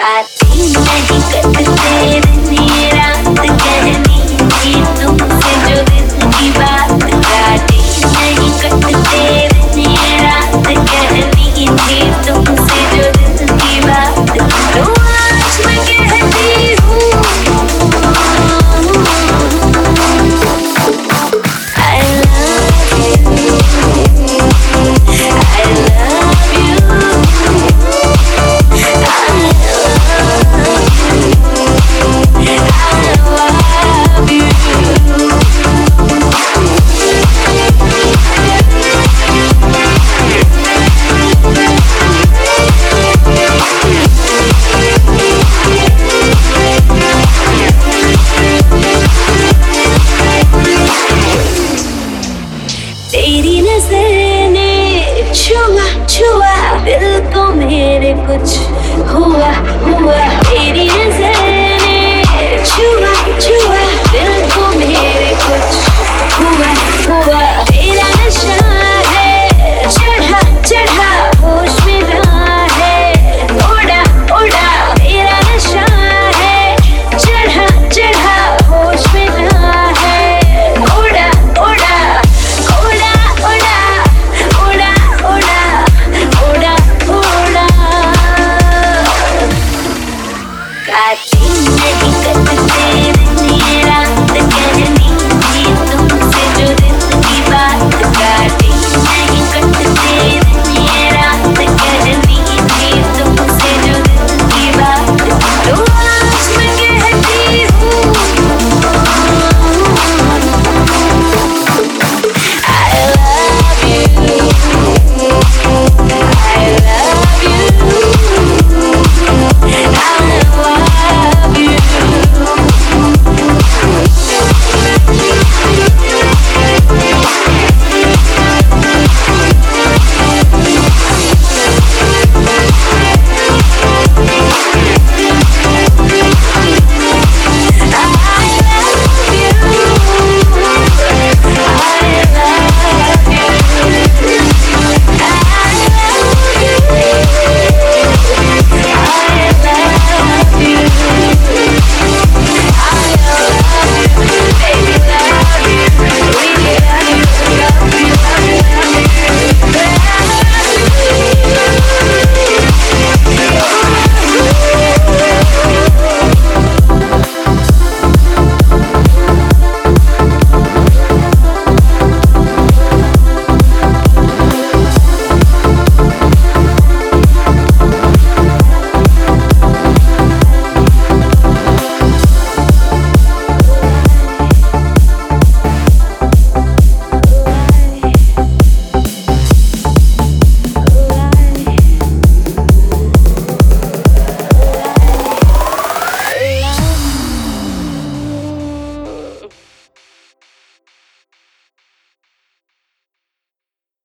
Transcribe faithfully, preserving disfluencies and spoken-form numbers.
बातें नहीं करते दिन रात कहनी थी तुमसे जो दिल की बात बातें नहीं करते दिन रात कहनी थी तुमसे जो दिल की बात तो आज मैं कहती हूँ I love you, I love you, I love you, I love you. तेरी नजर ने छुआ छुआ दिल को मेरे कुछ हुआ हुआ